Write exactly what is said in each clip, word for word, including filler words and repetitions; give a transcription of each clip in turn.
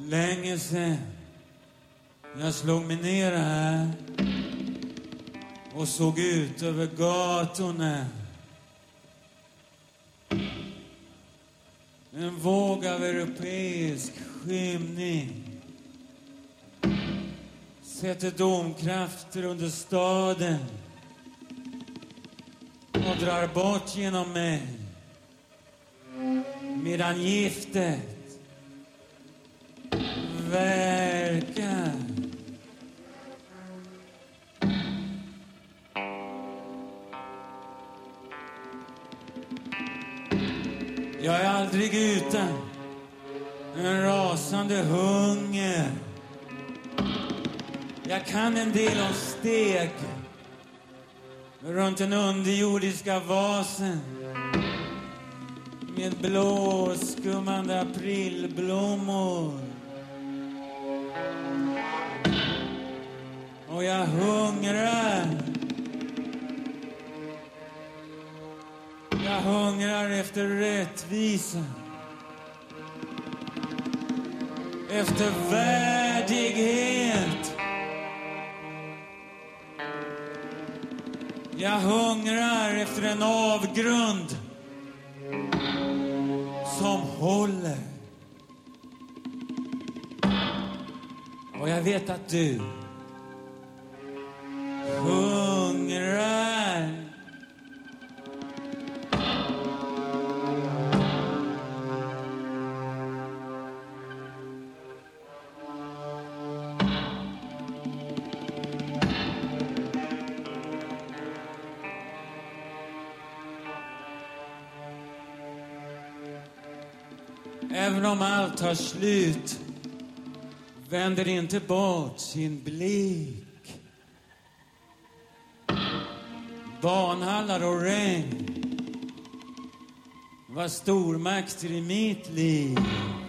länge sedan jag slog mig ner här och såg ut över gatorna. En våg av europeisk skymning sätter domkrafter under staden och drar bort genom mig, medan giftet verkar. Jag är aldrig utan en rasande hunger. Jag kan en del om steg runt den underjordiska vasen med blå skummande aprilblommor. Och jag hungrar. Jag hungrar efter rättvisa. Efter värdighet. Jag hungrar efter en avgrund som håller. Och jag vet att du hungrar. Även om allt tar slut vänder inte bort sin blick. Banhallar och regn var stormakter i mitt liv.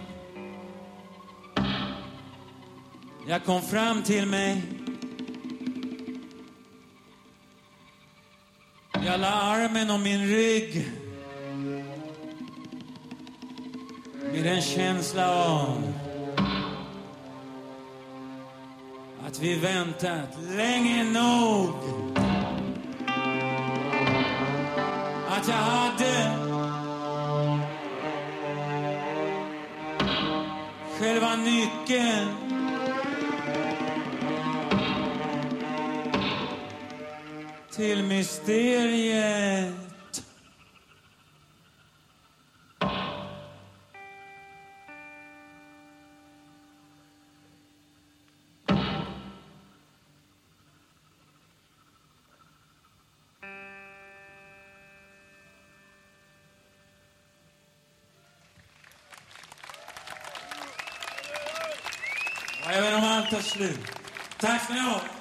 Jag kom fram till mig. Jag la armen om min rygg med en känsla av att vi väntat länge nog. Att jag hade själva nyckeln till mysteriet. Även om allt tar slut. Tack ska ni ha.